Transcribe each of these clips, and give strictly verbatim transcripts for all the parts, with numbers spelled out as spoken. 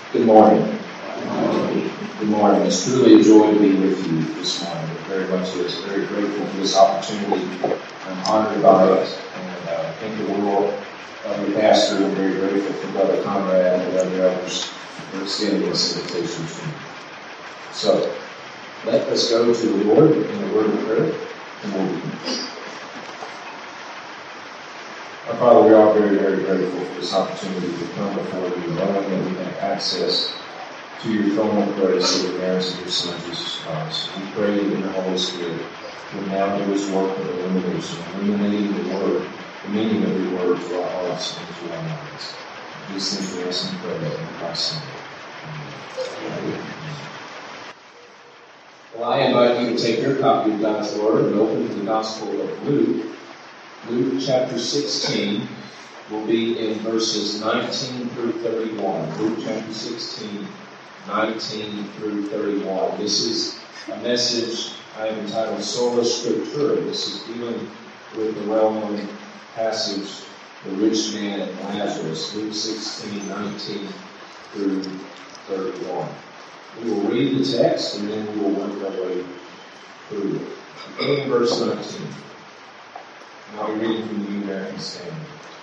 Good morning. Good morning. It's truly a joy to be with you this morning. It very much is. Very grateful for this opportunity. I'm honored by it, and uh, I think the world of your pastor. I'm very grateful for Brother Conrad and other elders for extending this invitation to me. So, let us go to the Lord in a word of prayer, and we'll begin. Our Father, we are very, very grateful for this opportunity to come before you, knowing that we have access to your throne of grace through the merits of your Son, Jesus Christ. We pray that in the Holy Spirit will now do his work of illumination, illuminating the word, the meaning of your word to our hearts and to our minds. These things we ask and pray in Christ's name. Amen. Well, I invite you to take your copy of God's Word and open to the Gospel of Luke. Luke chapter sixteen will be in verses nineteen through thirty-one. Luke chapter sixteen, nineteen through thirty-one. This is a message I have entitled Sola Scriptura. This is dealing with the well-known passage, the rich man and Lazarus, Luke sixteen, nineteen through thirty-one. We will read the text and then we will work our way through it. Beginning in verse nineteen. And I'll be reading from the New American Standard.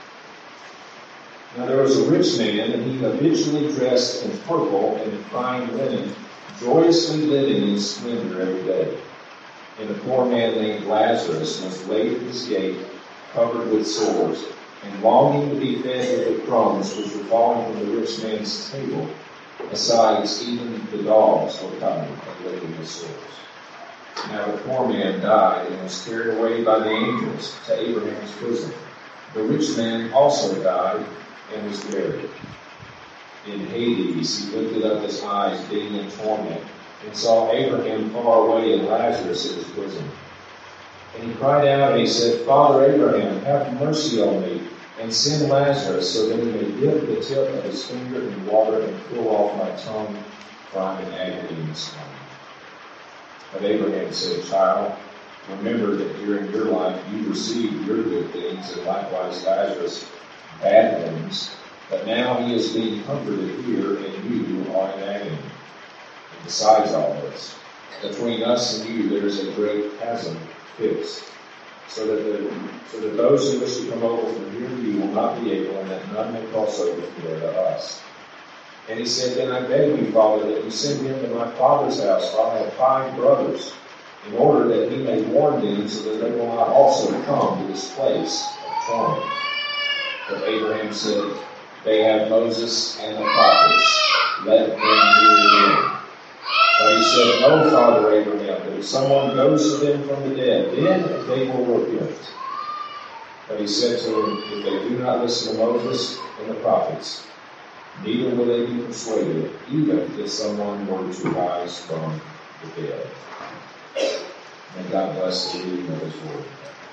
Now there was a rich man, and he habitually dressed in purple and in fine linen, joyously living in splendor every day. And a poor man named Lazarus was laid at his gate, covered with sores, and longing to be fed with the crumbs which were falling from the rich man's table. Besides, even the dogs were coming and licking his sores. Now the poor man died and was carried away by the angels to Abraham's bosom. The rich man also died and was buried. In Hades he lifted up his eyes, being in torment, and saw Abraham far away and Lazarus at his bosom. And he cried out and he said, Father Abraham, have mercy on me, and send Lazarus so that he may dip the tip of his finger in water and cool off my tongue, for I am in agony in this moment. But Abraham said, Child, remember that during your life you received your good things, and likewise Lazarus bad things, but now he is being comforted here, and you are in agony. And besides all this, between us and you there is a great chasm fixed, so that the, so that those who wish to come over from here to you will not be able, and that none may cross over from there to us. And he said, Then I beg you, Father, that you send him to my father's house, for I have five brothers, in order that he may warn them, so that they will not also come to this place of torment. But Abraham said, They have Moses and the prophets. Let them hear them. But he said, No, Father Abraham, but if someone goes to them from the dead, then they will repent. But he said to them, If they do not listen to Moses and the prophets, neither will they be persuaded, even if someone were to rise from the dead. May God bless the reading of his word.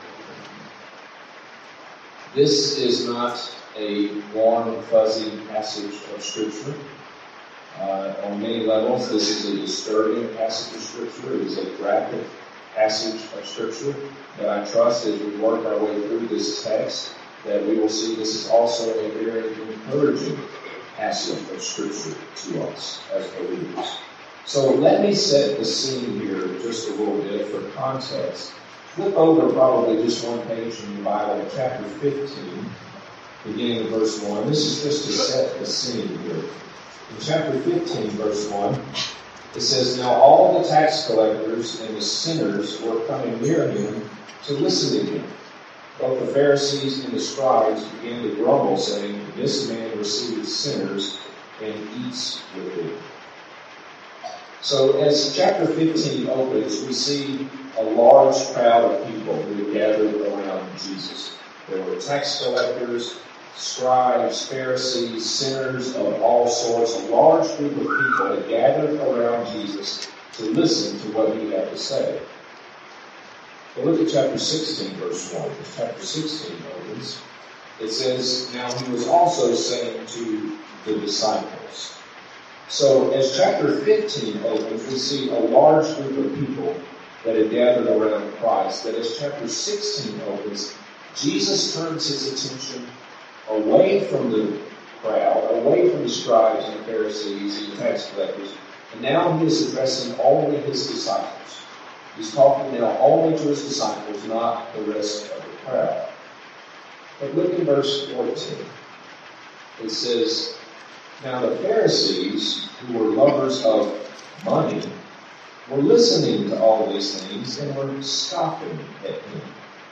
This is not a warm, fuzzy passage of Scripture. Uh, on many levels, this is a disturbing passage of Scripture. It is a graphic passage of Scripture that I trust as we work our way through this text, that we will see this is also a very encouraging passage of Scripture to us as believers. So let me set the scene here just a little bit for context. Flip over probably just one page in the Bible, chapter fifteen, beginning of verse one. This is just to set the scene here. In chapter fifteen, verse one, it says, Now all the tax collectors and the sinners were coming near him to listen to him. Both the Pharisees and the scribes began to grumble, saying, This man receives sinners and eats with them. So as chapter fifteen opens, we see a large crowd of people who had gathered around Jesus. There were tax collectors, scribes, Pharisees, sinners of all sorts. A large group of people had gathered around Jesus to listen to what he had to say. But look at chapter sixteen, verse one. As chapter sixteen opens, it says, Now he was also saying to the disciples. So as chapter fifteen opens, we see a large group of people that had gathered around Christ. That as chapter sixteen opens, Jesus turns his attention away from the crowd, away from the scribes and the Pharisees and the tax collectors, and now he is addressing only his disciples. He's talking now only to his disciples, not the rest of the crowd. But look in verse fourteen. It says, now the Pharisees, who were lovers of money, were listening to all these things and were scoffing at him.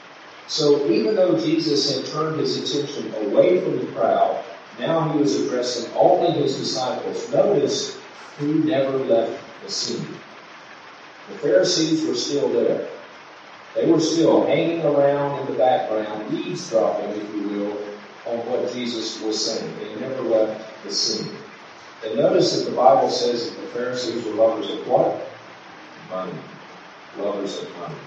So even though Jesus had turned his attention away from the crowd, now he was addressing only his disciples. Notice who never left the scene. The Pharisees were still there. They were still hanging around in the background, eavesdropping, if you will, on what Jesus was saying. They never left the scene. And notice that the Bible says that the Pharisees were lovers of what? Money. Lovers of money.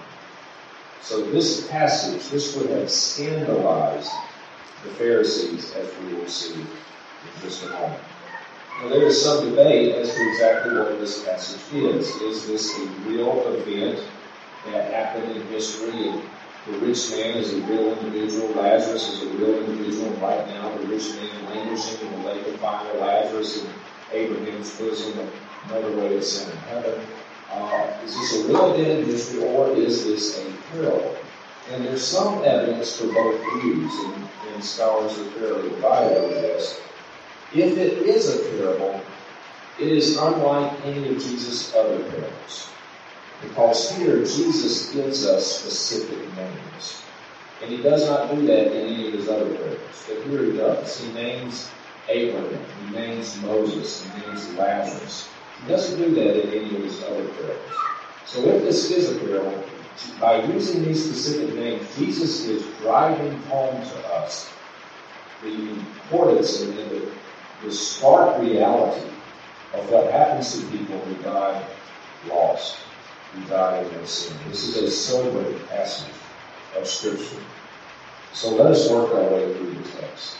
So this passage, this would have scandalized the Pharisees, as we will see in just a moment. Now there is some debate as to exactly what this passage is. Is this a real event that happened in history? And the rich man is a real individual. Lazarus is a real individual. Right now, the rich man languishing in the lake of fire. Lazarus in Abraham's bosom. Another way of saying heaven. Uh, is this a real event in history, or is this a parable? And there's some evidence for both views, and, and scholars are fairly divided over this. If it is a parable, it is unlike any of Jesus' other parables. Because here, Jesus gives us specific names. And he does not do that in any of his other parables. But here he does. He names Abraham. He names Moses. He names Lazarus. He doesn't do that in any of his other parables. So if this is a parable, by using these specific names, Jesus is driving home to us the importance and the, the stark reality of what happens to people who die lost, who die in their sin. This is a sobering passage of Scripture. So let us work our way through the text.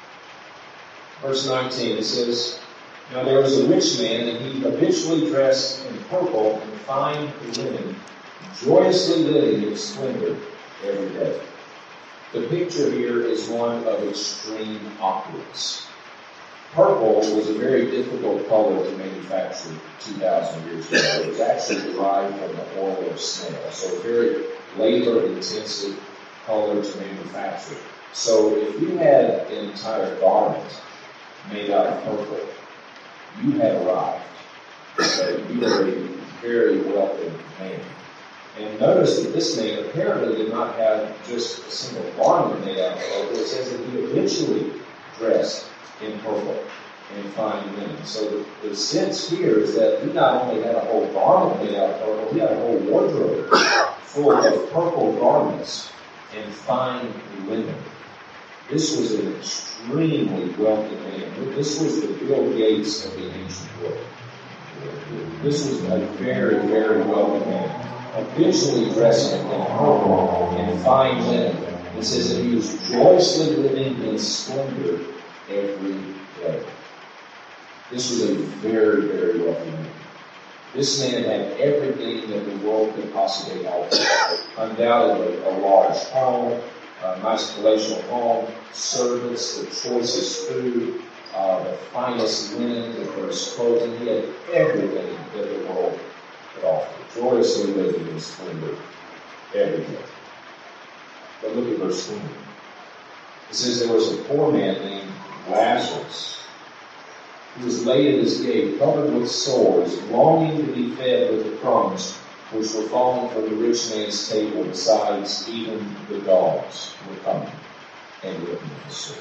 Verse nineteen, it says, now there was a rich man, and he habitually dressed in purple and fine linen, joyously living in splendor every day. The picture here is one of extreme opulence. Purple was a very difficult color to manufacture two thousand years ago. It was actually derived from the oil of snail, so a very labor-intensive color to manufacture. So if you had an entire garment made out of purple, you had arrived. So you were a very wealthy man. And notice that this man apparently did not have just a single garment made out of purple. It says that he habitually dressed in purple and fine linen. So the, the sense here is that he not only had a whole garment made out of purple, he had a whole wardrobe full of purple garments and fine linen. This was an extremely wealthy man. This was the Bill Gates of the ancient world. This was a very, very wealthy man, habitually dressing in purple and fine linen. It says that he was joyously living in splendor every day. This was a very, very wealthy man. This man had everything that the world could possibly offer. Undoubtedly, a large home, a nice palatial home, servants, the choicest food, uh, the finest linen, the first clothing. He had everything that the world could offer. Joyously living in splendor every day. But look at verse twenty. It says there was a poor man named Lazarus, who was laid at his gate, covered with sores, longing to be fed with the crumbs which were falling from the rich man's table. Besides, even the dogs were coming and licking his sores.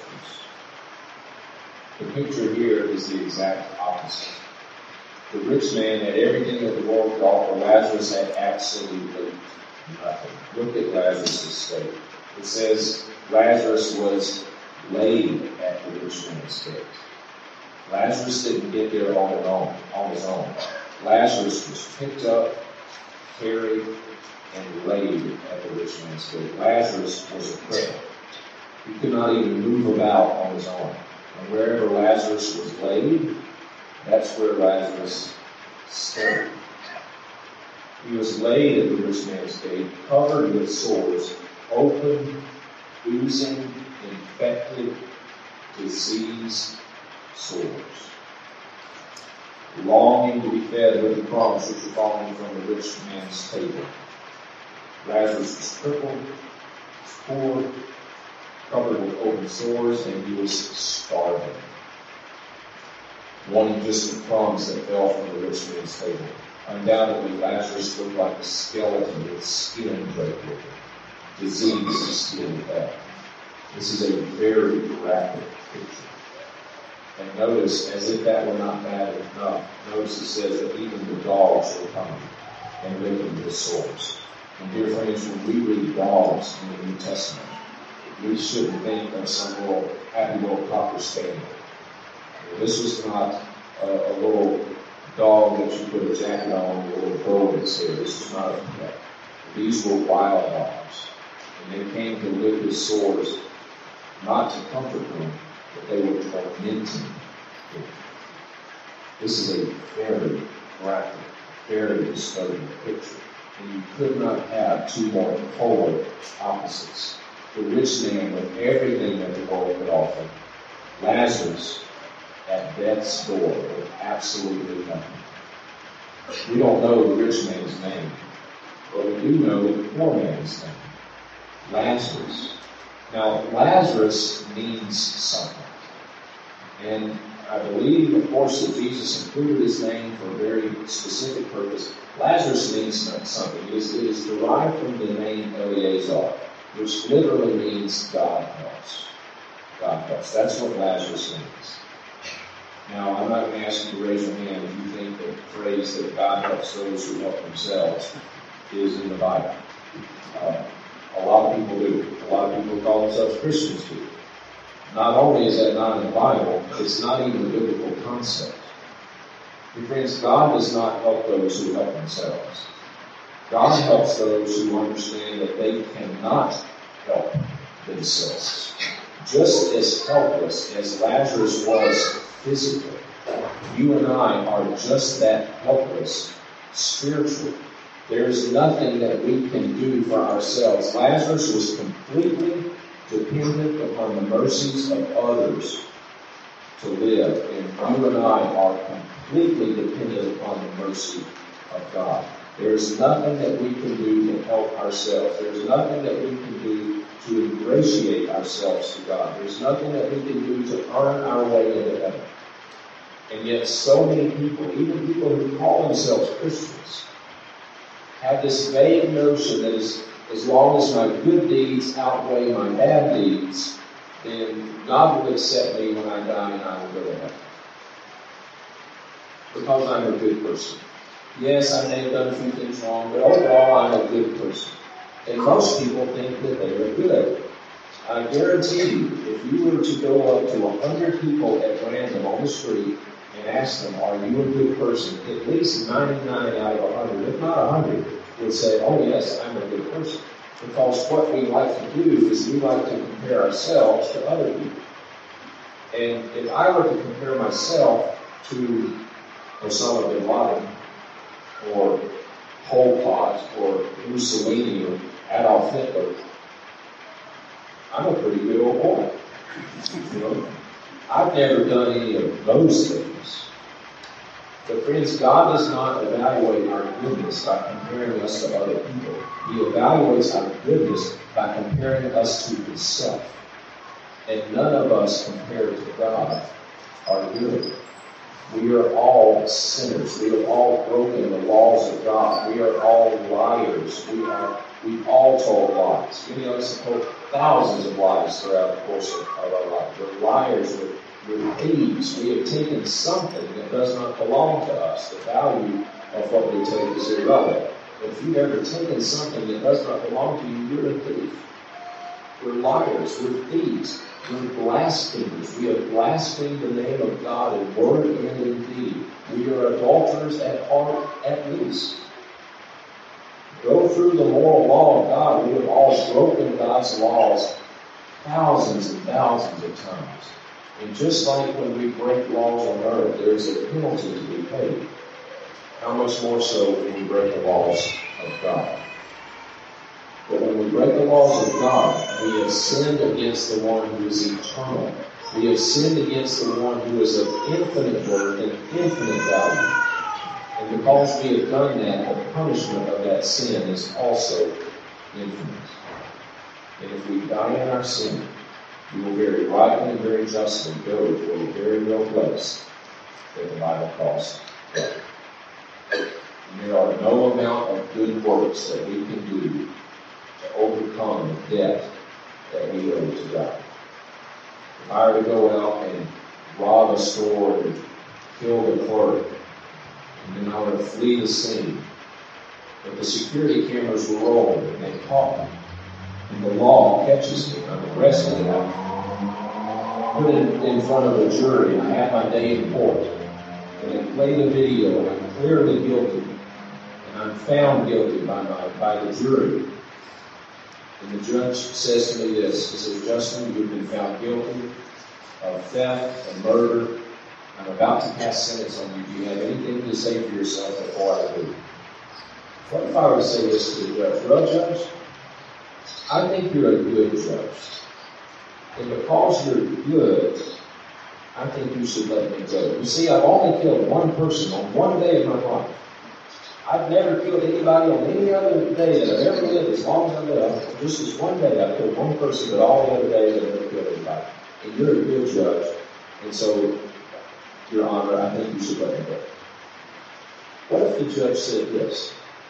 The picture here is the exact opposite. The rich man had everything that the world could offer. Lazarus had absolutely nothing. Look at Lazarus' state. It says Lazarus was laid at the rich man's gate. Lazarus didn't get there on his own. On his own. Lazarus was picked up, carried, and laid at the rich man's gate. Lazarus was a cripple. He could not even move about on his own. And wherever Lazarus was laid, that's where Lazarus stayed. He was laid at the rich man's gate, covered with sores, open, oozing, infected, diseased, sores. Longing to be fed with the crumbs which were falling from the rich man's table. Lazarus was crippled, was poor, covered with open sores, and he was starving, wanting just the crumbs that fell from the rich man's table. Undoubtedly, Lazarus looked like a skeleton with skin draped over him. Disease still death. This is a very graphic picture. And notice, as if that were not bad enough, notice it says that even the dogs were coming and licking his sores. And dear friends, when we read dogs in the New Testament, we shouldn't think of some little happy little cocker spaniel. This was not a, a little dog that you put a jacket on and a little bow in its hair. This was not a pet. These were wild dogs. And they came to lick his sores, not to comfort him, but they were tormenting him. This is a very graphic, very disturbing picture. And you could not have two more polar opposites. The rich man with everything that the world could offer. Lazarus at death's door with absolutely nothing. We don't know the rich man's name, but we do know the poor man's name. Lazarus. Now, Lazarus means something. And I believe, of course, that Jesus included his name for a very specific purpose. Lazarus means something. It is, it is derived from the name Eleazar, which literally means God helps. God helps. That's what Lazarus means. Now, I'm not going to ask you to raise your hand if you think the phrase that God helps those who help themselves is in the Bible. Uh, a lot of people do. A lot of people call themselves Christians do. Not only is that not in the Bible, it's not even a biblical concept. Your friends, God does not help those who help themselves. God helps those who understand that they cannot help themselves. Just as helpless as Lazarus was physically, you and I are just that helpless spiritually. There's nothing that we can do for ourselves. Lazarus was completely dependent upon the mercies of others to live, and you and I are completely dependent upon the mercy of God. There's nothing that we can do to help ourselves. There's nothing that we can do to ingratiate ourselves to God. There's nothing that we can do to earn our way into heaven. And yet so many people, even people who call themselves Christians, have this vague notion that as, as long as my good deeds outweigh my bad deeds, then God will accept me when I die and I will go to heaven. Because I'm a good person. Yes, I may have done a few things wrong, but overall I'm a good person. And most people think that they are good. I guarantee you, if you were to go up to a hundred people at random on the street and ask them, are you a good person? At least ninety-nine out of one hundred, if not one hundred, would say, oh yes, I'm a good person. Because what we like to do is we like to compare ourselves to other people. And if I were to compare myself to Osama bin Laden, or Pol Pot, or Mussolini, or Adolf Hitler, I'm a pretty good old boy. You know, I've never done any of those things. But friends, God does not evaluate our goodness by comparing us to other people. He evaluates our goodness by comparing us to Himself. And none of us compared to God are good. We are all sinners. We have all broken the laws of God. We are all liars. We are, we've all told lies. Many of us have told thousands of lies throughout the course of, of our life. We're liars. We're, we're thieves. We have taken something that does not belong to us. The value of what we take is irrelevant. But if you've ever taken something that does not belong to you, you're a thief. We're liars. We're thieves. We're blasphemers. We have blasphemed the name of God in word and in deed. We are adulterers at heart, at least. Go through the moral law of God. We have all broken God's laws thousands and thousands of times. And just like when we break laws on earth, there is a penalty to be paid. How much more so when we break the laws of God? But when we break the laws of God, we have sinned against the one who is eternal, We have sinned against the one who is of infinite worth and infinite value. And because we have done that, the punishment of that sin is also infinite. And if we die in our sin, we will very rightly and very justly go to a very real place that the Bible calls death. And there are no amount of good works that we can do to overcome the debt that we owe to God. If I were to go out and rob a store and kill the clerk, and then I were to flee the scene, but the security cameras were rolling and they caught me, and the law catches me, I'm arrested, and I'm put in, in front of a jury, and I have my day in court, and they play the video, and I'm clearly guilty, and I'm found guilty by my by the jury. And the judge says to me this, he says, Justin, you've been found guilty of theft and murder. I'm about to pass sentence on you. Do you have anything to say for yourself before I do? What if I were to say this to the judge? Well, Judge, I think you're a good judge. And because you're good, I think you should let me go. You see, I've only killed one person on one day of my life. I've never killed anybody on any other day that I've ever lived as long as I live. Just this one day I killed one person, but all the other days I've never killed anybody. And you're a good judge. And so, Your Honor, I think you should let me go. What if the judge said this?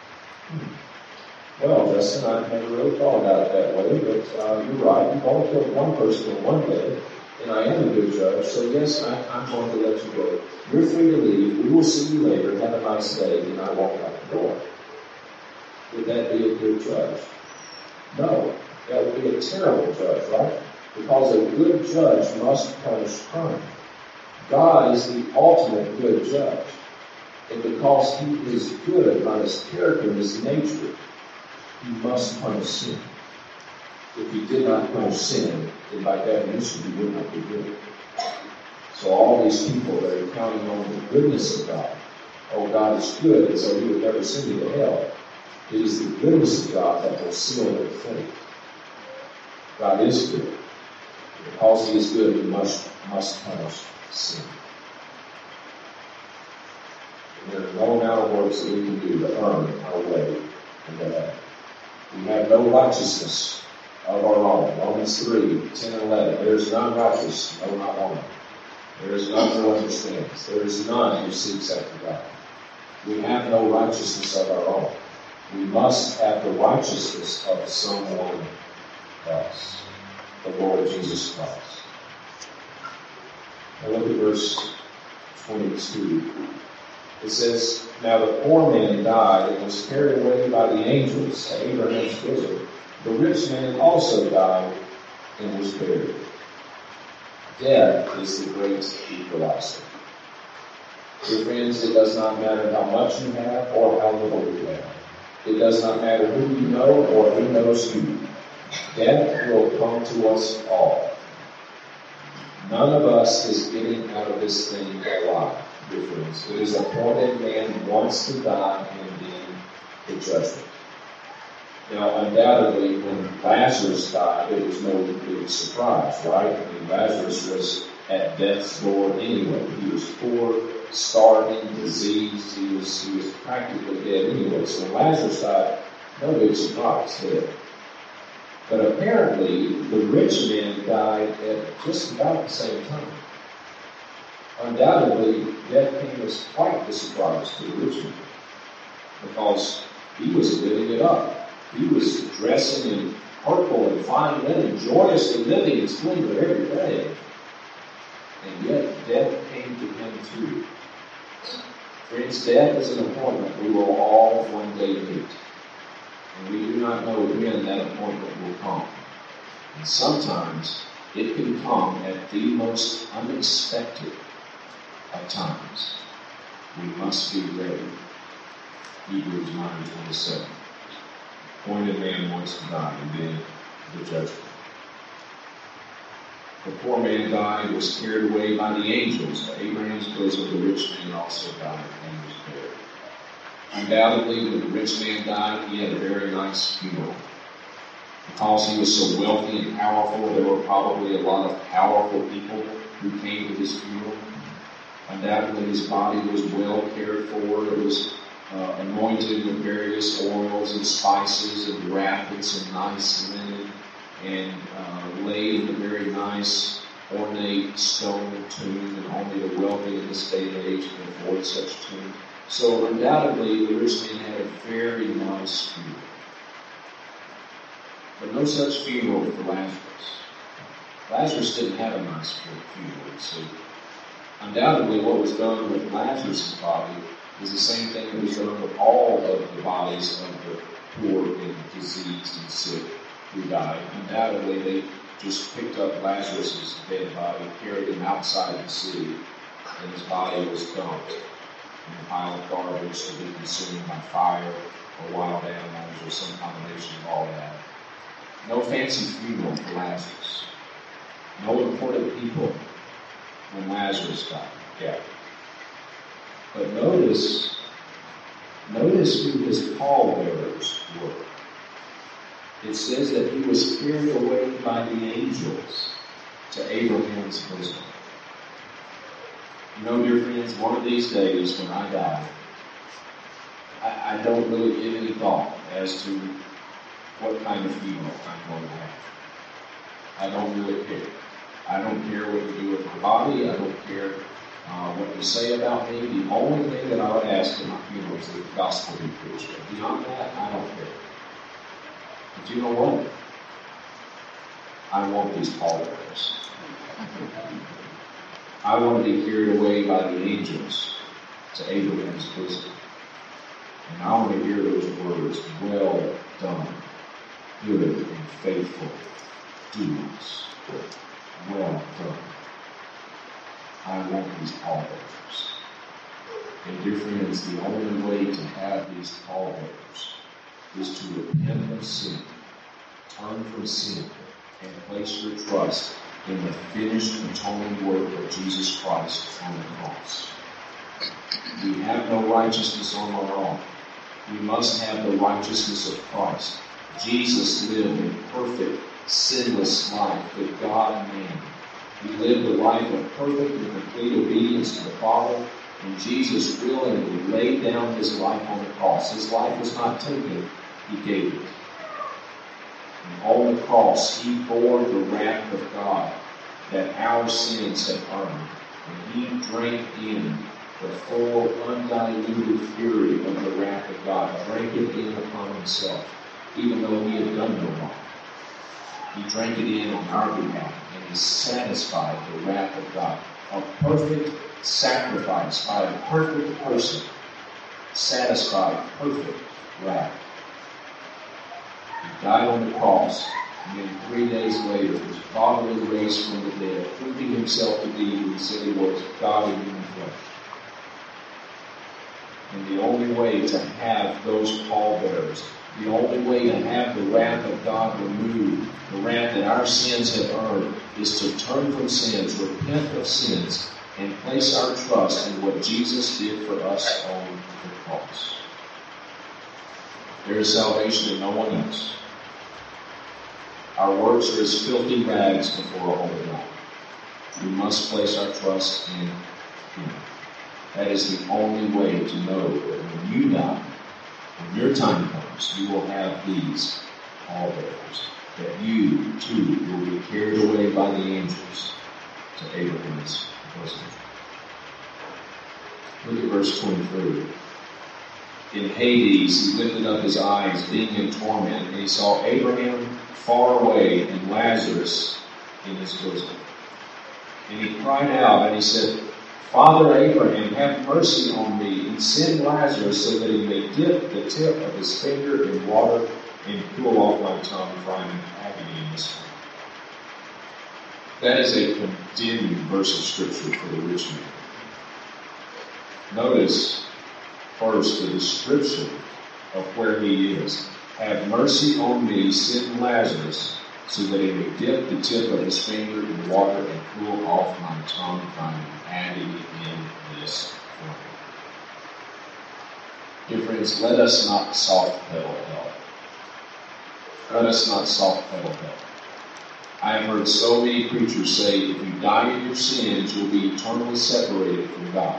Hmm. Well, Justin, I've never really thought about it that way, but uh, you're right. You've only killed one person in one day, and I am a good judge, so yes, I, I'm going to let you go. You're free to leave. We will see you later. Have a nice day, and I walk out the door. Would that be a good judge? No. That would be a terrible judge, right? Because a good judge must punish crime. God is the ultimate good judge. And because he is good by his character and his nature, he must punish sin. If he did not punish sin, then by definition he would not be good. So all these people that are counting on the goodness of God, oh, God is good, and so he would never send you to hell. It is the goodness of God that will seal their faith. God is good. Because he is good, he must, must punish sin. And there are no amount of works that we can do to earn our way into heaven. We have no righteousness of our own. Romans three, ten and eleven. There is none righteous, no, not one. There is none who understands. There is none who seeks after God. We have no righteousness of our own. We must have the righteousness of someone else, the Lord Jesus Christ. Now look at verse twenty-two. It says, Now the poor man died and was carried away by the angels to Abraham's bosom. The rich man also died and was buried. Death is the great equalizer. Dear friends, it does not matter how much you have or how little you have. It does not matter who you know or who knows you. Death will come to us all. None of us is getting out of this thing alive, dear friends. It is appointed man wants to die and then the judgment. Now, undoubtedly, when Lazarus died, it was no big surprise, right? I mean, Lazarus was at death's door anyway. He was poor, starving, diseased. He was, he was practically dead anyway. So when Lazarus died, no big surprise there. But apparently, the rich man died at just about the same time. Undoubtedly, death came as quite the surprise to the rich man, because he was living it up. He was dressing in purple and fine linen, joyously living in splendor every day. And yet, death came to him too. Friends, death is an appointment we will all one day meet. And we do not know when that appointment will come. And sometimes it can come at the most unexpected of times. We must be ready. Hebrews nine twenty-seven. Appointed man wants to die, and then the judgment. The poor man died and was carried away by the angels to Abraham's bosom. The rich man also died and was buried. Undoubtedly, when the rich man died, he had a very nice funeral. Because he was so wealthy and powerful, there were probably a lot of powerful people who came to his funeral. Undoubtedly, his body was well cared for. It was uh, anointed with various oils and spices and wrapped in some nice linen and uh, laid in a very nice, ornate stone tomb, and only the wealthy in this day and age can afford such tomb. So undoubtedly, the rich man had a very nice funeral. But no such funeral for Lazarus. Lazarus didn't have a nice funeral, you see. Undoubtedly, what was done with Lazarus' body is the same thing that was done with all of the bodies of the poor and diseased and sick who died. Undoubtedly, they just picked up Lazarus' dead body, carried him outside the city, and his body was dumped in a pile of garbage to be consumed by fire or wild animals or some combination of all that. No fancy funeral for Lazarus. No important people when Lazarus died. Yeah. But notice, notice who his pallbearers were. It says that he was carried away by the angels to Abraham's bosom. You know, dear friends, one of these days when I die, I, I don't really give any thought as to what kind of funeral I'm going to have. I don't really care. I don't care what you do with my body. I don't care uh, what you say about me. The only thing that I would ask in my funeral is that the gospel be preached. But beyond that, I don't care. But you know what? I want these pallbearers. I want to be carried away by the angels to Abraham's bosom. And I want to hear those words, well done, good and faithful deeds. Well done. I want these pallbearers. And dear friends, the only way to have these pallbearers is to repent of sin, turn from sin, and place your trust in the finished atoning work of Jesus Christ on the cross. We have no righteousness on our own. We must have the righteousness of Christ. Jesus lived a perfect, sinless life, the God-man. He lived a life of perfect and complete obedience to the Father, and Jesus willingly laid down his life on the cross. His life was not taken, he gave it. And on the cross, he bore the wrath of God that our sins had earned, and he drank in the full, undiluted fury of the wrath of God, drank it in upon himself, even though he had done no wrong. He drank it in on our behalf, and he satisfied the wrath of God. A perfect sacrifice by a perfect person satisfied perfect wrath. He died on the cross, and then three days later, his body was raised from the dead, proving himself to be who he said he was, God in human flesh. And the only way to have those pallbearers, the only way to have the wrath of God removed, the wrath that our sins have earned, is to turn from sins, repent of sins, and place our trust in what Jesus did for us on the cross. There is salvation in no one else. Our works are as filthy rags before a holy God. We must place our trust in him. That is the only way to know that when you die, when your time comes, you will have these pallbearers, that you, too, will be carried away by the angels to Abraham's bosom. Look at verse twenty-three. In Hades, he lifted up his eyes, being in torment, and he saw Abraham far away and Lazarus in his bosom. And he cried out, and he said, Father Abraham, have mercy on me, and send Lazarus so that he may dip the tip of his finger in water and cool off my tongue, for I am in agony in this flame. That is a condemning verse of Scripture for the rich man. Notice first the description of where he is. Have mercy on me, send Lazarus, so that he may dip the tip of his finger in water and cool off my tongue, for I am in agony in this flame. Dear friends, let us not soft pedal hell. Let us not soft pedal hell. I have heard so many preachers say, if you die in your sins, you'll be eternally separated from God.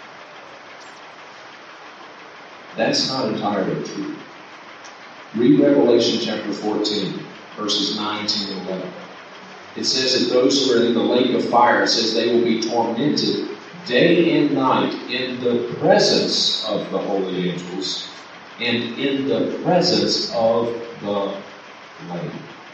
That's not entirely true. Read Revelation chapter fourteen, verses nine, ten, and eleven. It says that those who are in the lake of fire, it says they will be tormented day and night in the presence of the holy angels and in the presence of the Lamb.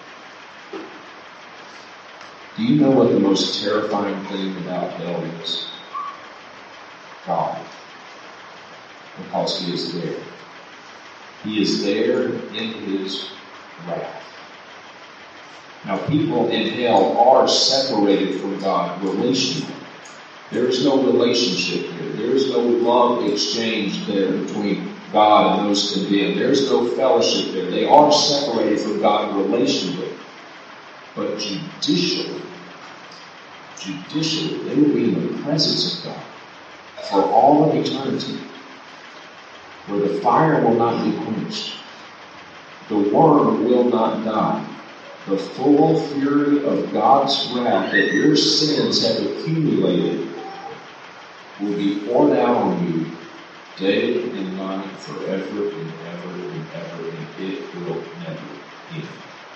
Do you know what the most terrifying thing about hell is? God. Because He is there. He is there in His wrath. Now, people in hell are separated from God relationally. There is no relationship there. There is no love exchange there between God and those condemned. There is no fellowship there. They are separated from God relationally. But judicially, judicially, they will be in the presence of God for all of eternity, where the fire will not be quenched. The worm will not die. The full fury of God's wrath that your sins have accumulated will be poured out on you day and night, forever and ever and ever, and it will never end.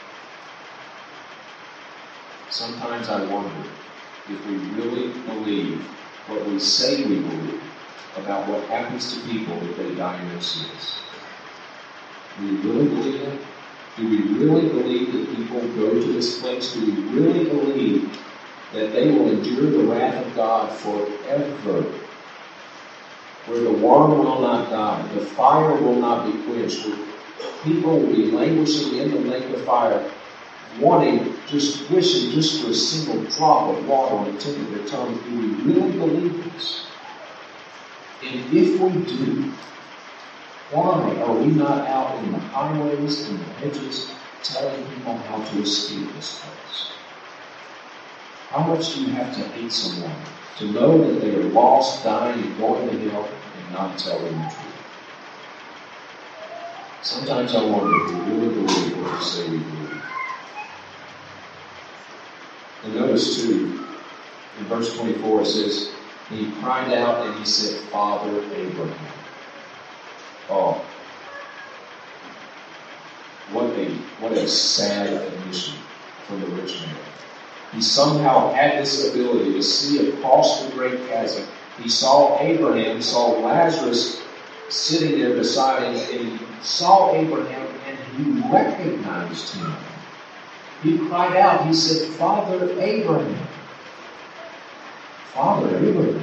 Sometimes I wonder if we really believe what we say we believe about what happens to people if they die in their sins. Do we really believe that? Do we really believe that people go to this place? Do we really believe that they will endure the wrath of God forever? Where the worm will not die, the fire will not be quenched, where people will be languishing in the lake of fire, wanting, just wishing just for a single drop of water on the tip of their tongue. Do we really believe this? And if we do, why are we not out in the highways and the hedges telling people how to escape this place? How much do you have to hate someone to know that they are lost, dying, and going to hell and not tell them the truth? Sometimes I wonder if we really believe what we say we believe. And notice too, in verse twenty-four it says, he cried out and he said, Father Abraham. Oh, what a what a sad admission from the rich man. He somehow had this ability to see across the great chasm. He saw Abraham, he saw Lazarus sitting there beside him, and he saw Abraham and he recognized him. He cried out, he said, Father Abraham. Father Abraham.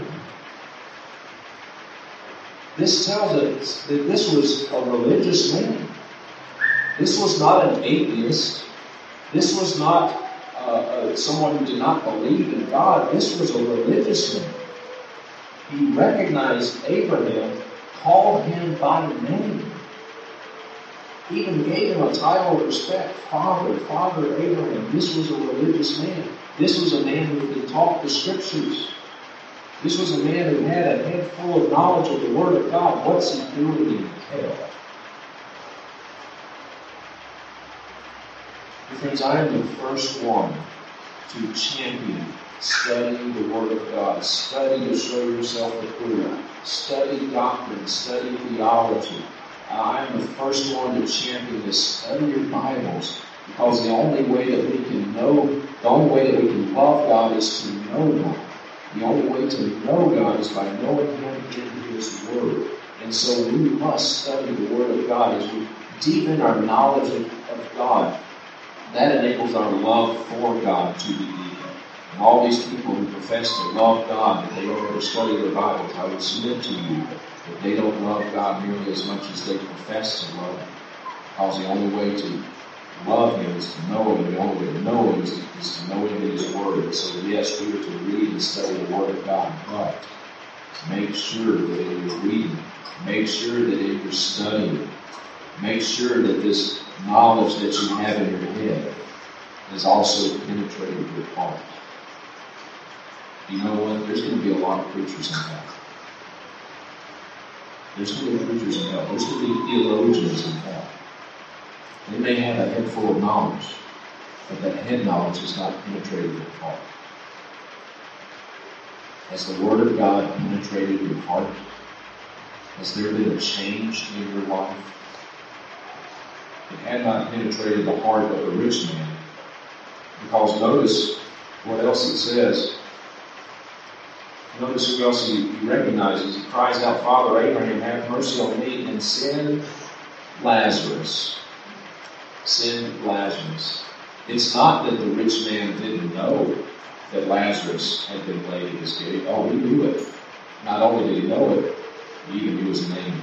This tells us that this was a religious man. This was not an atheist. This was not uh, uh, someone who did not believe in God. This was a religious man. He recognized Abraham, called him by name, even gave him a title of respect. Father, Father Abraham. This was a religious man. This was a man who had been taught the Scriptures. This was a man who had a head full of knowledge of the Word of God. What's he doing in hell? Friends, I am the first one to champion studying the Word of God. Study to show yourself approved. Study doctrine. Study theology. I am the first one to champion this. Study your Bibles. Because the only way that we can know, the only way that we can love God is to know God. The only way to know God is by knowing Him in His Word. And so we must study the Word of God as we deepen our knowledge of, of God. That enables our love for God to be deepened. And all these people who profess to love God, but they don't ever study their Bibles, I would submit to you that they don't love God nearly as much as they profess to love Him. Because the only way to love Him is to know Him. The only way to know Him is to, is to know Him in His Word. And so, yes, we are to read and study the Word of God, but make sure that in your reading, make sure that in your studying, make sure that this knowledge that you have in your head has also penetrated your heart. You know what? There's going to be a lot of preachers in hell. There's going to be preachers in hell. There's going to be theologians in hell. They may have a head full of knowledge, but that head knowledge has not penetrated your heart. Has the Word of God penetrated your heart? Has there been a change in your life? It had not penetrated the heart of the rich man. Because notice what else it says. Notice who else he, he recognizes. He cries out, Father Abraham, have mercy on me, and send Lazarus. Send Lazarus. It's not that the rich man didn't know that Lazarus had been laid at his gate. Oh, he knew it. Not only did he know it, he even knew his name.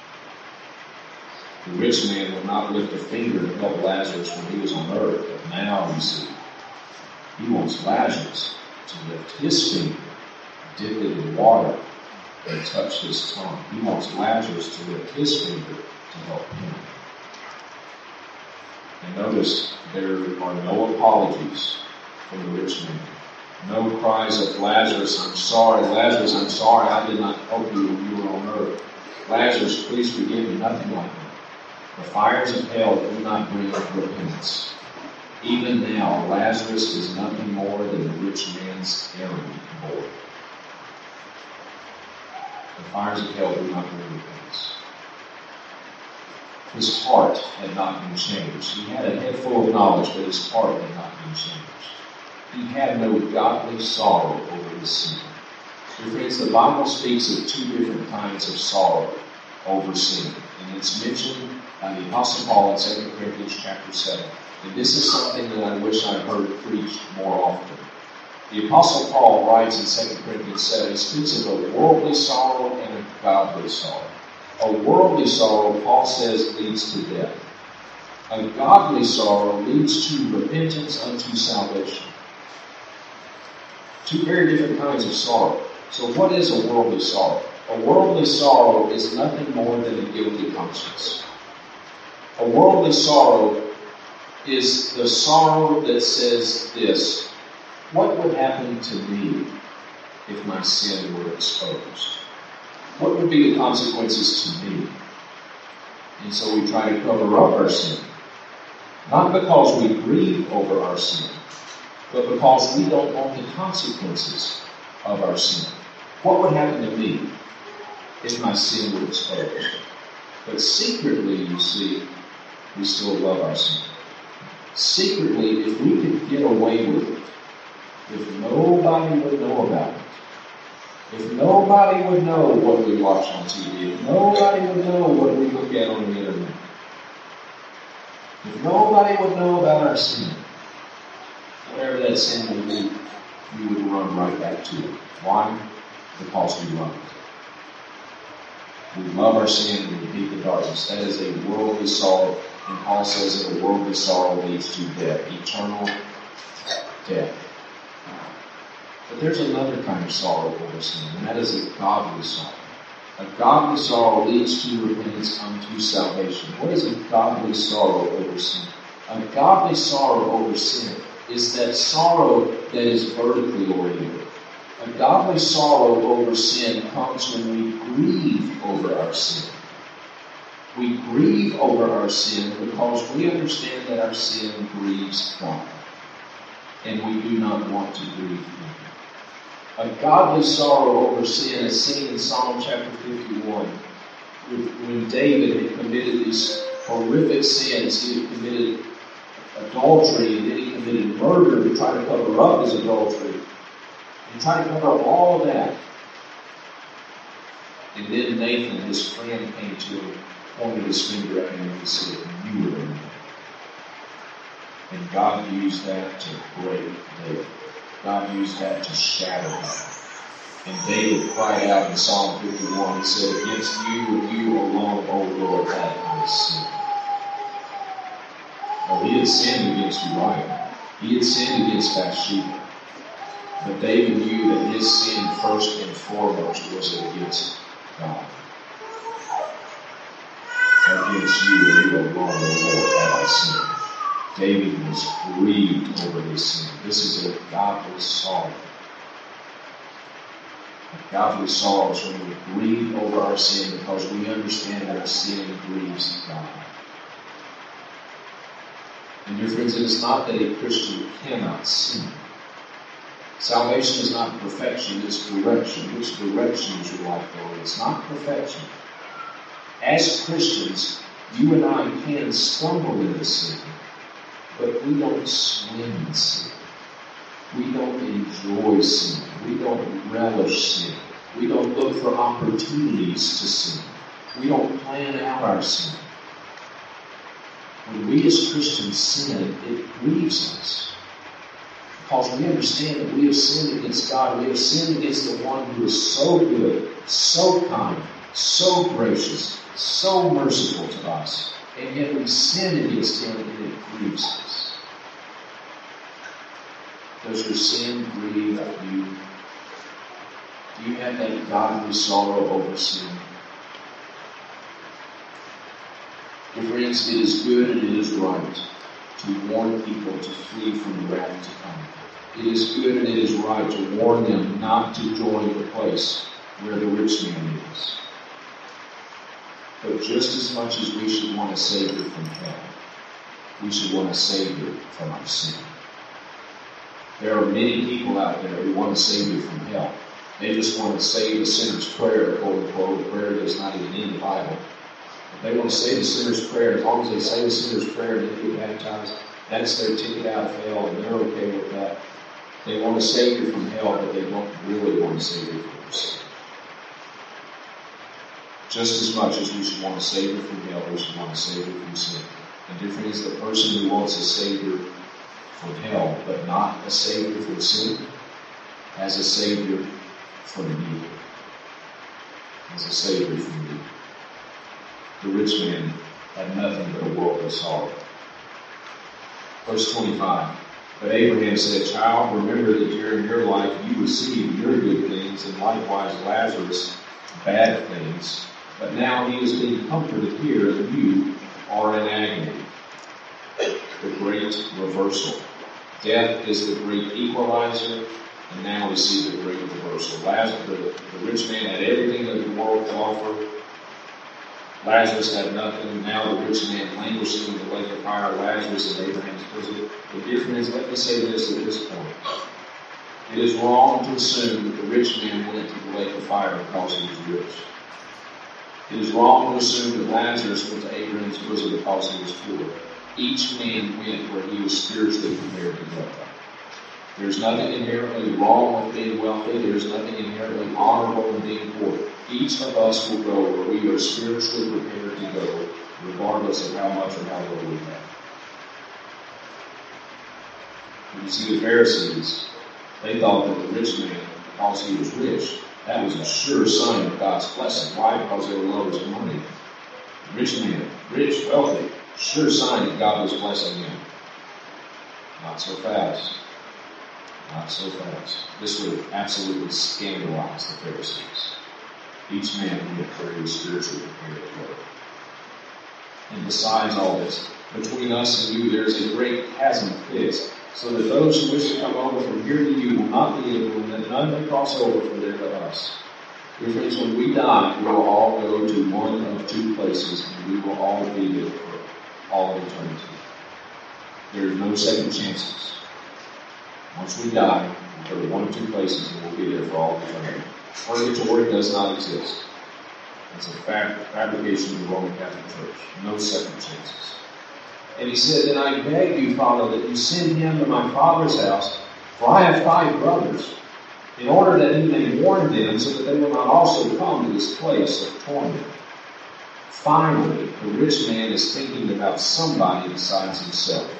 The rich man would not lift a finger to help Lazarus when he was on earth, but now, you see, he wants Lazarus to lift his finger, dip it in water, and touch his tongue. He wants Lazarus to lift his finger to help him. And notice, there are no apologies from the rich man. No cries of Lazarus, I'm sorry, Lazarus, I'm sorry, I did not help you when you were on earth. Lazarus, please forgive me. Nothing like that. The fires of hell do not bring repentance. Even now, Lazarus is nothing more than the rich man's errand boy. The fires of hell do not bring repentance. His heart had not been changed. He had a head full of knowledge, but his heart had not been changed. He had no godly sorrow over his sin. Dear friends, the Bible speaks of two different kinds of sorrow over sin. And it's mentioned by the Apostle Paul in Second Corinthians chapter seven. And this is something that I wish I heard preached more often. The Apostle Paul writes in Second Corinthians seven, he speaks of a worldly sorrow and a godly sorrow. A worldly sorrow, Paul says, leads to death. A godly sorrow leads to repentance unto salvation. Two very different kinds of sorrow. So what is a worldly sorrow? A worldly sorrow is nothing more than a guilty conscience. A worldly sorrow is the sorrow that says this: what would happen to me if my sin were exposed? What would be the consequences to me? And so we try to cover up our sin. Not because we grieve over our sin, but because we don't want the consequences of our sin. What would happen to me if my sin were exposed? But secretly, you see, we still love our sin. Secretly, if we could get away with it, if nobody would know about it, if nobody would know what we watch on T V, if nobody would know what we look at on the internet, if nobody would know about our sin, whatever that sin would be, we would run right back to it. Why? Because we love it. We love our sin and we hate the darkness. That is a worldly sorrow. And Paul says that a worldly sorrow leads to death, eternal death. But there's another kind of sorrow over sin, and that is a godly sorrow. A godly sorrow leads to repentance unto salvation. What is a godly sorrow over sin? A godly sorrow over sin is that sorrow that is vertically oriented. A godly sorrow over sin comes when we grieve over our sin. We grieve over our sin because we understand that our sin grieves God. And we do not want to grieve Him. A godly sorrow over sin is seen in Psalm chapter fifty-one. When David had committed these horrific sins, he had committed adultery, and then he committed murder to try to cover up his adultery. He tried to cover up all of that. And then Nathan, his friend, came to him, pointed his finger at him, and said, "You were the man." And God used that to break David. God used that to shatter him. And David cried out in Psalm fifty-one, he said, "Against you and you alone, O Lord, have I sinned." Oh, he had sinned against Uriah. He had sinned against Bathsheba. But David knew that his sin first and foremost was against God. Against you and you alone, O Lord, have I sinned. David was grieved over his sin. This is a godly sorrow. A godly sorrow is when we grieve over our sin because we understand that our sin grieves God. And dear friends, it is not that a Christian cannot sin. Salvation is not perfection, it's direction. Which direction is your life going? It's not perfection. As Christians, you and I can stumble into sin, but we don't swim in sin. We don't enjoy sin. We don't relish sin. We don't look for opportunities to sin. We don't plan out our sin. When we as Christians sin, it grieves us. Because we understand that we have sinned against God. We have sinned against the one who is so good, so kind, so gracious, so merciful to us. And yet we sin against him and it grieves us. Does your sin grieve you? Do you have that godly sorrow over sin? Dear friends, it is good and it is right to warn people to flee from the wrath to come. It is good and it is right to warn them not to join the place where the rich man is. But just as much as we should want a Savior from hell, we should want a Savior from our sin. There are many people out there who want a Savior from hell. They just want to say the sinner's prayer, quote unquote, a prayer that's not even in the Bible. If they want to say the sinner's prayer, as long as they say the sinner's prayer and they get baptized, that's their ticket out of hell, and they're okay with that. They want a Savior from hell, but they don't really want a Savior from their sin. Just as much as we should want a Savior from hell, we should want a Savior from sin. The difference is the person who wants a Savior from hell, but not a Savior from sin, has a Savior from evil. Has a Savior from evil. The rich man had nothing but a worldly sorrow. Verse twenty-five. But Abraham said, Child, remember that during your life you received your good things, and likewise Lazarus bad things. But now he is being comforted here, and you are in agony. The great reversal. Death is the great equalizer, and now we see the great reversal. Lazarus, the, the rich man had everything that the world could offer. Lazarus had nothing. Now the rich man languishing in the lake of fire. Lazarus in Abraham's bosom. The difference is, let me say this at this point. It is wrong to assume that the rich man went to the lake of fire because he was rich. It is wrong to assume that Lazarus went to Abraham's bosom because he was poor. Each man went where he was spiritually prepared to go. There's nothing inherently wrong with being wealthy. There's nothing inherently honorable in being poor. Each of us will go where we are spiritually prepared to go, regardless of how much or how little we have. You see, the Pharisees, they thought that the rich man, because he was rich, that was a sure sign of God's blessing. Why? Because they were lovers of money. Rich man, rich, wealthy, sure sign that God was blessing him. Not so fast. Not so fast. This would absolutely scandalize the Pharisees. Each man went where he was spiritually prepared to go. And besides all this, between us and you there is a great chasm fixed, so that those who wish to come over from here to you will not be able, and that none may cross over from there to us. Dear friends, when we die, we will all go to one of two places, and we will all be there for all of eternity. There are no second chances. Once we die, we'll go to one of two places, and we'll be there for all of eternity. Purgatory does not exist. It's a fab- fabrication of the Roman Catholic Church. No second chances. And he said, Then I beg you, Father, that you send him to my father's house, for I have five brothers, in order that he may warn them, so that they will not also come to this place of torment. Finally, the rich man is thinking about somebody besides himself.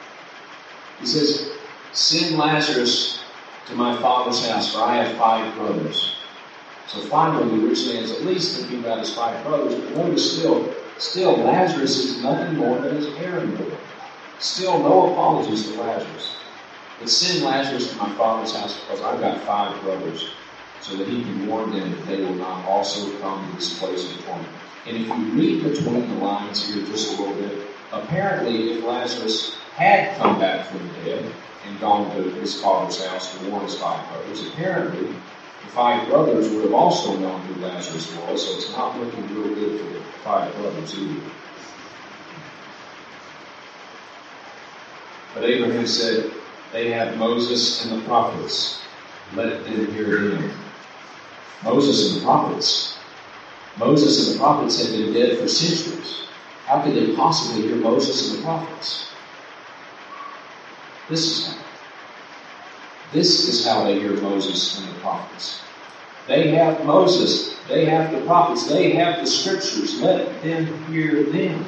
He says, Send Lazarus to my father's house, for I have five brothers. So finally, the rich man is at least thinking about his five brothers, but notice still, still Lazarus is nothing more than his errand boy. Still no apologies to Lazarus. But send Lazarus to my father's house because I've got five brothers, so that he can warn them that they will not also come to this place of torment. And if you read between the lines here just a little bit, apparently if Lazarus had come back from the dead and gone to his father's house to warn his five brothers, apparently the five brothers would have also known who Lazarus was, so it's not looking real good for the five brothers either. But Abraham said, they have Moses and the prophets. Let them hear them. Moses and the prophets. Moses and the prophets had been dead for centuries. How could they possibly hear Moses and the prophets? This is how. This is how they hear Moses and the prophets. They have Moses. They have the prophets. They have the scriptures. Let them hear them.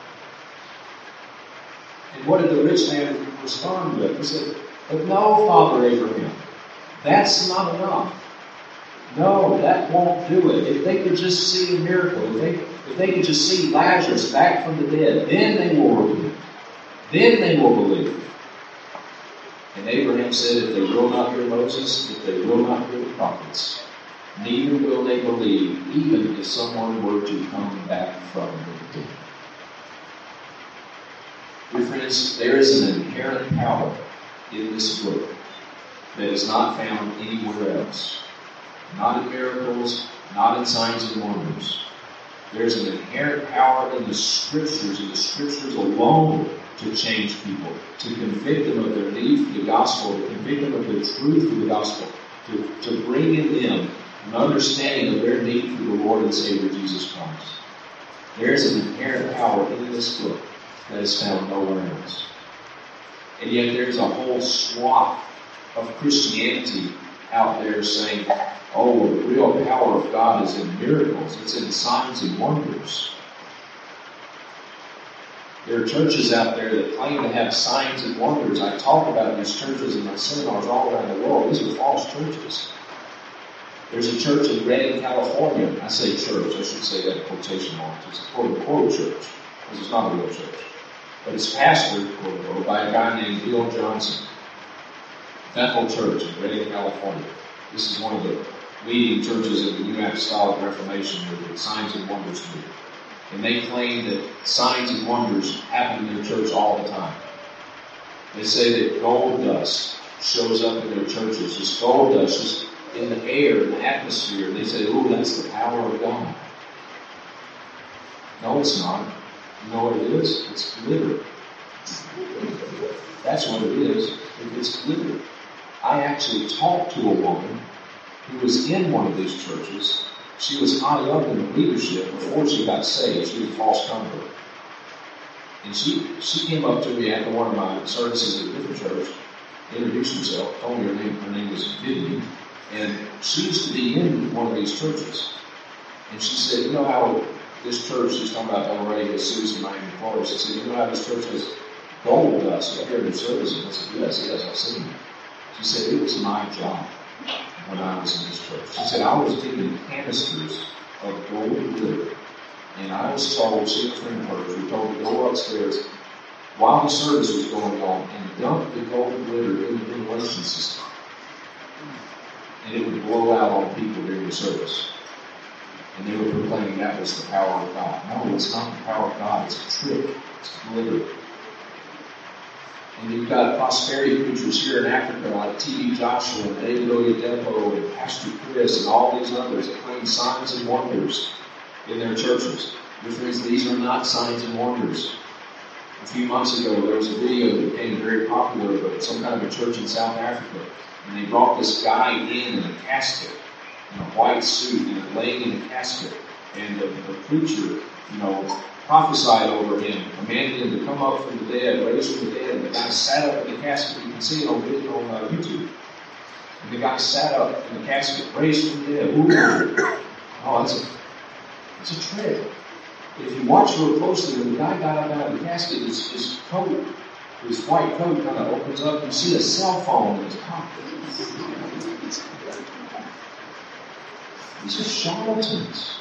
And what did the rich man respond with? He said, but no, Father Abraham, that's not enough. No, that won't do it. If they could just see a miracle, if they, if they could just see Lazarus back from the dead, then they will believe. Then they will believe. And Abraham said, if they will not hear Moses, if they will not hear the prophets, neither will they believe, even if someone were to come back from the dead. Dear friends, there is an inherent power in this book that is not found anywhere else. Not in miracles, not in signs and wonders. There's an inherent power in the Scriptures, and the Scriptures alone, to change people, to convict them of their need for the gospel, to convict them of the truth of the gospel, to, to bring in them an understanding of their need for the Lord and Savior Jesus Christ. There's an inherent power in this book that is found nowhere else. And yet there's a whole swath of Christianity out there saying, oh, the real power of God is in miracles. It's in signs and wonders. There are churches out there that claim to have signs and wonders. I talk about these churches in my seminars all around the world. These are false churches. There's a church in Redding, California. I say church. I should say that in quotation marks. It's a quote-unquote church, because it's not a real church. But it's pastored, quote-unquote, by a guy named Bill Johnson. Bethel Church in Redding, California. This is one of the leading churches of the New Apostolic Reformation with signs and wonders movement. And they claim that signs and wonders happen in their church all the time. They say that gold dust shows up in their churches, just gold dust, just in the air, in the atmosphere. And they say, oh, that's the power of God. No, it's not. You know what it is? It's glitter. That's what it is. It's glitter. I actually talked to a woman who was in one of these churches. She was high up in the leadership before she got saved. She was a false convert. And she, she came up to me after one of my services at a different church, introduced herself, told me her name, her name was Vivian, and she used to be in one of these churches. And she said, you know how this church, she's talking about El Rey Jesus in Miami, Florida, she said, you know how this church has gold dust up here in the services? I said, yes, yes, I've seen it. She said, it was my job when I was in this church. She said, I was given canisters of gold glitter, and I was told, she and a friend of hers, we told her to go upstairs while the service was going on and dump the gold glitter in the ventilation system. And it would blow out on people during the service. And they were proclaiming that was the power of God. No, it's not the power of God, it's a trick. It's glitter. And you've got prosperity preachers here in Africa like T D Joshua and David Oyedepo and Pastor Chris and all these others that claim signs and wonders in their churches. Which means these are not signs and wonders. A few months ago, there was a video that became very popular of some kind of a church in South Africa. And they brought this guy in in a casket, in a white suit, and laying in a casket. And the, the preacher, you know, prophesied over him, commanded him to come up from the dead, raised from the dead, and the guy sat up in the casket. You can see it on video on uh, YouTube. And the guy sat up in the casket, raised from the dead. Ooh. Oh, that's a, that's a trick. If you watch real closely, when the guy got up out of the casket, his, his coat, his white coat kind of opens up. You see a cell phone in his pocket. These are charlatans.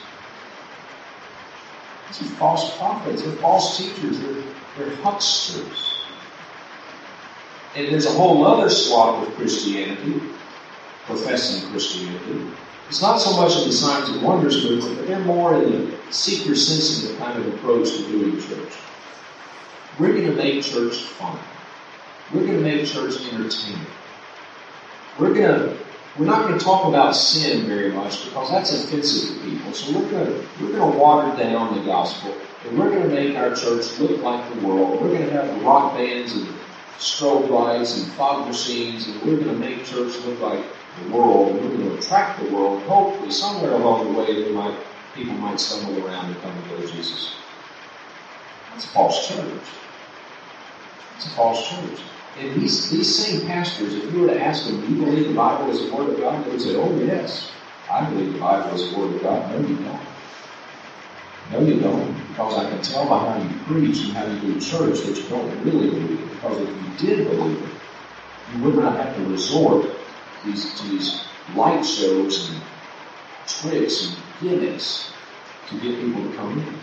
These are false prophets. They're false teachers. They're, they're hucksters. And there's a whole other swath of Christianity, professing Christianity. It's not so much in the signs and wonders movement, but they're more in the seeker-sensitive kind of approach to doing church. We're going to make church fun. We're going to make church entertaining. We're going to We're not going to talk about sin very much because that's offensive to people. So we're going to, we're going to water down the gospel, and we're going to make our church look like the world. We're going to have rock bands and strobe lights and fog machines, and we're going to make church look like the world, and we're going to attract the world. Hopefully, somewhere along the way, we might, people might stumble around and come to know Jesus. That's a false church. It's a false church. And these, these same pastors, if you were to ask them, do you believe the Bible is the Word of God? They would say, oh yes, I believe the Bible is the Word of God. No, you don't. No, you don't. Because I can tell by how you preach and how you do church that you don't really believe it. Because if you did believe it, you would not have to resort these, to these light shows and tricks and gimmicks to get people to come in.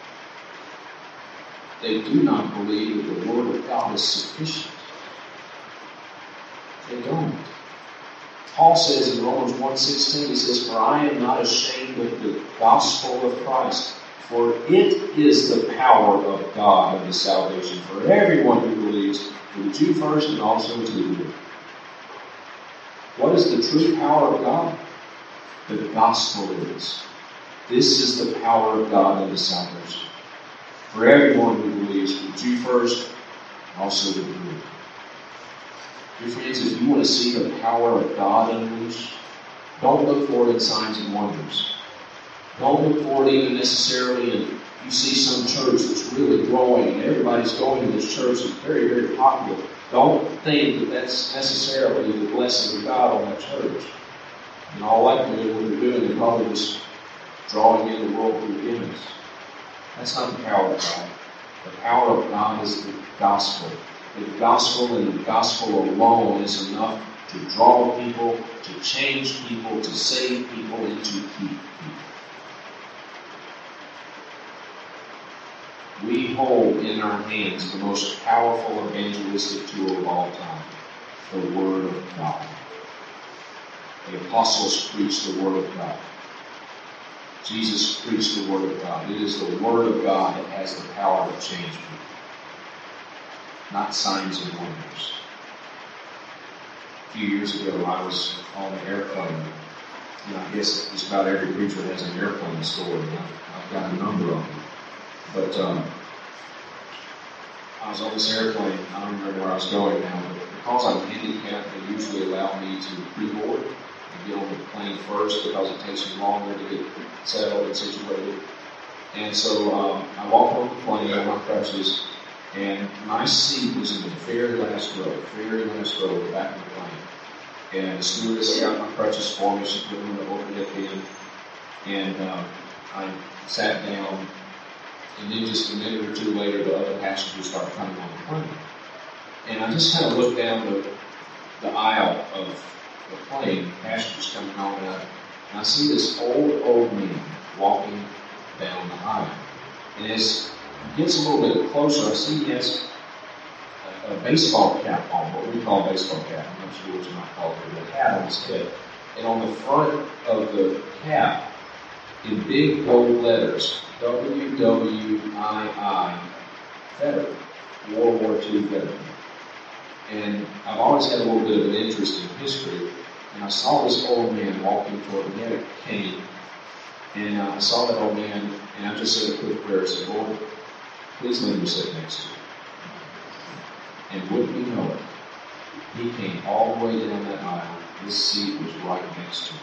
They do not believe that the Word of God is sufficient. They don't. Paul says in Romans one sixteen, he says, for I am not ashamed of the gospel of Christ, for it is the power of God unto salvation for everyone who believes, for the Jew first and also to the Greek. What is the true power of God? The gospel is. This is the power of God unto salvation for everyone who believes, for the Jew first and also to the Greek. Dear friends, if you want to see the power of God unleashed, don't look for it in signs and wonders. Don't look for it even necessarily in, you see some church that's really growing and everybody's going to this church that's very, very popular. Don't think that that's necessarily the blessing of God on that church. In all likelihood, what they're doing, they're probably just drawing in the world through gimmicks. That's not the power of God. The power of God is the gospel. The gospel and the gospel alone is enough to draw people, to change people, to save people, and to keep people. We hold in our hands the most powerful evangelistic tool of all time, the Word of God. The apostles preached the Word of God. Jesus preached the Word of God. It is the Word of God that has the power to change people. Not signs and wonders. A few years ago, I was on an airplane. And I guess just about every preacher has an airplane story. I've, I've got a number of them. But um, I was on this airplane. I don't remember where I was going now. But because I'm handicapped, they usually allow me to pre-board and get on the plane first because it takes me longer to get settled and situated. And so um, I walked on the plane on my crutches. And my seat was in the very last row, very last row at the back of the plane. And the stewardess got my crutches for me. She put them in the overhead bin. And um, I sat down. And then just a minute or two later, the other passengers started coming on the plane. And I just kind of looked down the, the aisle of the plane, passengers coming on, and I, and I see this old, old man walking down the aisle. And as he gets a little bit closer, I see he has a, a baseball cap on, what we call a baseball cap. I'm not sure what you might call it, but a hat on his head. And on the front of the cap, in big gold letters, W W I I, veteran, World War Two veteran. And I've always had a little bit of an interest in history, and I saw this old man walking toward me. He had a cane, and uh, I saw that old man, and I just said a quick prayer. I said, Lord, please let him sit next to me. And wouldn't you know it, he came all the way down that aisle. His seat was right next to me.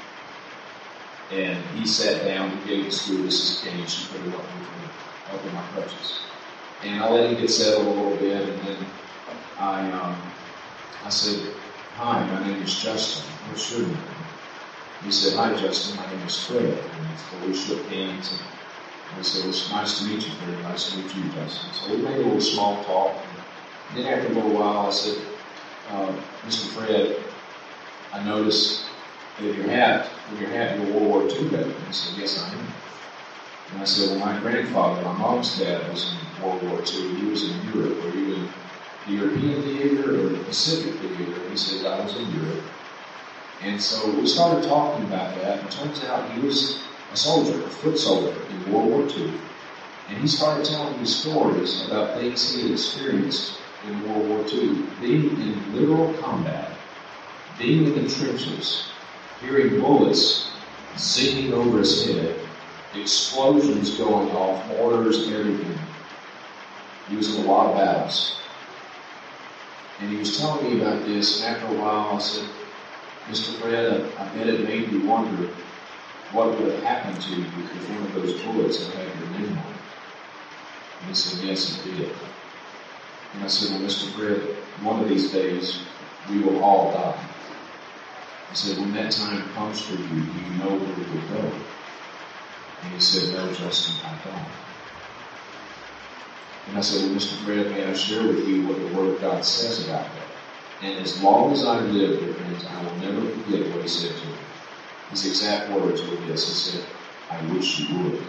And he sat down, he gave the stewardess his cane, she put it up in, up in my crutches. And I let him get settled a little bit, and then I um, I said, hi, my name is Justin. What's your name? He said, hi, Justin, my name is Fred. And so we shook hands, and I said, well, it's nice to meet you, Fred. Nice to meet you, Justin. So we made a little small talk. And then after a little while, I said, uh, Mister Fred, I noticed that your hat, in your hat, you're a World War Two veteran. He said, yes, I am. And I said, well, my grandfather, my mom's dad, was in World War Two. He was in Europe. Were you in the European theater or the Pacific theater? And he said, I was in Europe. And so we started talking about that. And it turns out he was a soldier, a foot soldier in World War Two. And he started telling me stories about things he had experienced in World War Two, being in literal combat, being in the trenches, hearing bullets singing over his head, explosions going off, mortars, everything. He was in a lot of battles. And he was telling me about this, and after a while I said, Mister Fred, I, I bet it made you wonder what would have happened to you if one of those bullets had had your name on it. And he said, yes, it did. And I said, well, Mister Fred, one of these days we will all die. I said, when that time comes for you, do you know where you will go? And he said, no, Justin, I don't. And I said, well, Mister Fred, may I share with you what the Word of God says about that? And as long as I live, dear friends, I will never forget what he said to me. His exact words were this. He said, I wish you would.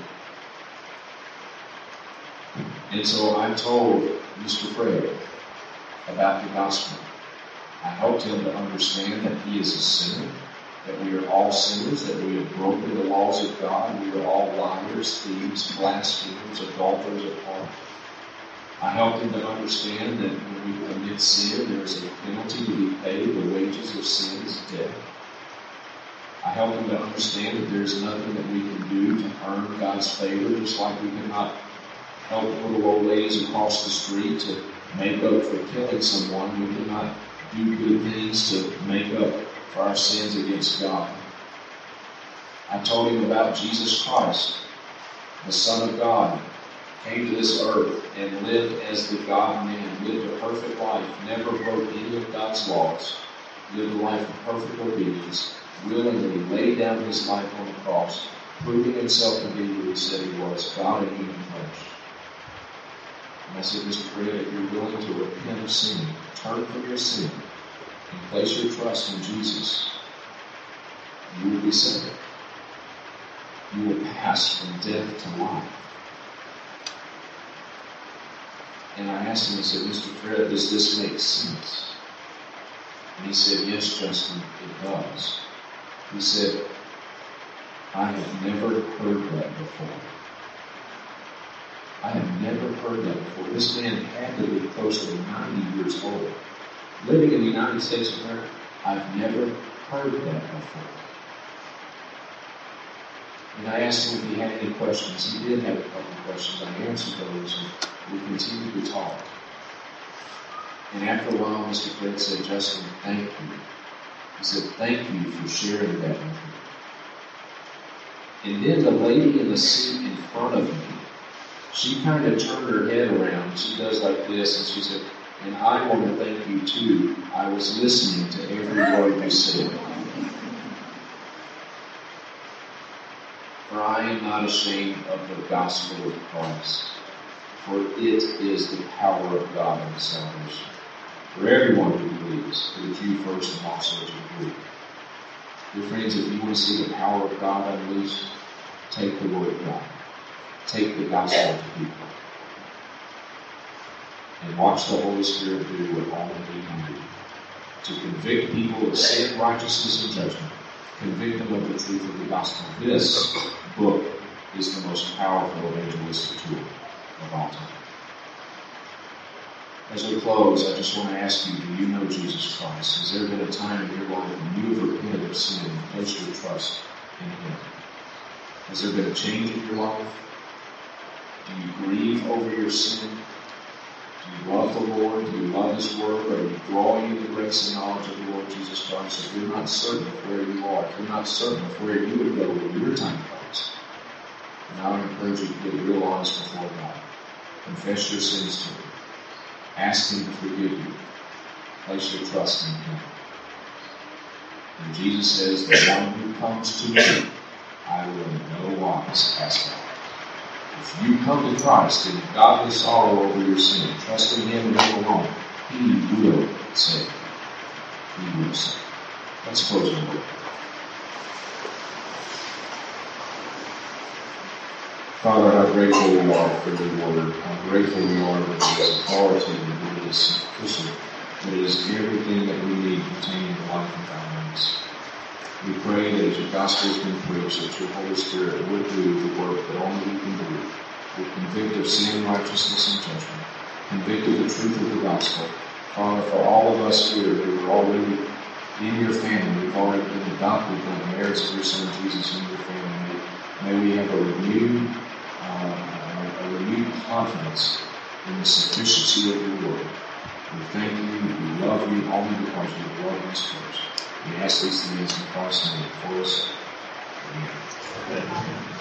And so I told Mister Fred about the gospel. I helped him to understand that he is a sinner, that we are all sinners, that we have broken the laws of God. We are all liars, thieves, blasphemers, adulterers at heart. I helped him to understand that when we commit sin, there is a penalty to be paid. The wages of sin is death. I helped him to understand that there is nothing that we can do to earn God's favor, just like we cannot help little old ladies across the street to make up for killing someone. We cannot do good things to make up for our sins against God. I told him about Jesus Christ, the Son of God, came to this earth and lived as the God-man, lived a perfect life, never broke any of God's laws, lived a life of perfect obedience, willingly laid down his life on the cross, proving himself to be who he said he was, God in human flesh. And I said, Mister Fred, if you're willing to repent of sin, turn from your sin, and place your trust in Jesus, you will be saved. You will pass from death to life. And I asked him, I said, Mister Fred, does this make sense? And he said, yes, Justin, it does. He said, I have never heard that before. I have never heard that before. This man had to be close to ninety years old. Living in the United States of America, I've never heard that before. And I asked him if he had any questions. He did have a couple of questions. I answered those, and we continued to talk. And after a while, Mister Fred said, Justin, thank you. He said, thank you for sharing that with me. And then the lady in the seat in front of me, she kind of turned her head around. She does like this, and she said, and I want to thank you too. I was listening to every word you said. For I am not ashamed of the gospel of Christ, for it is the power of God unto salvation. For everyone who believes, for the Jew first and also to the Greek. Dear friends, if you want to see the power of God unleashed, take the word of God. Take the gospel to people. And watch the Holy Spirit do what only He can do. To convict people of sin, righteousness, and judgment. Convict them of the truth of the gospel. This book is the most powerful evangelistic tool of all time. As we close, I just want to ask you, do you know Jesus Christ? Has there been a time in your life when you have repented of sin and placed your trust in Him? Has there been a change in your life? Do you grieve over your sin? Do you love the Lord? Do you love His Word? Are you growing in the grace and knowledge of the Lord Jesus Christ? If you're not certain of where you are, if you're not certain of where you would go when your time comes, then I would encourage you to get real honest before God. Confess your sins to Him. Ask Him to forgive you. Place your trust in Him. And Jesus says, the one who comes to me, I will in no wise cast out. If you come to Christ in godly sorrow over your sin, trusting Him and Him alone, He will save. He will save. Let's close in prayer. Father, how grateful we are for your word. How grateful we are that it is authoritative, that it is sufficient, that it is everything that we need pertaining to life and godliness. We pray that as your gospel has been preached, that your Holy Spirit would do the work that only you can do, would convict of sin, righteousness, and judgment, convict of the truth of the gospel. Father, for all of us here who are already in your family, we've already been adopted by the merits of your Son Jesus in your family, may, may we have a renewed, uh, a renewed confidence in the sufficiency of your word. We thank you, we love love you only because you love us first. We ask these things in Christ's name for us. Amen.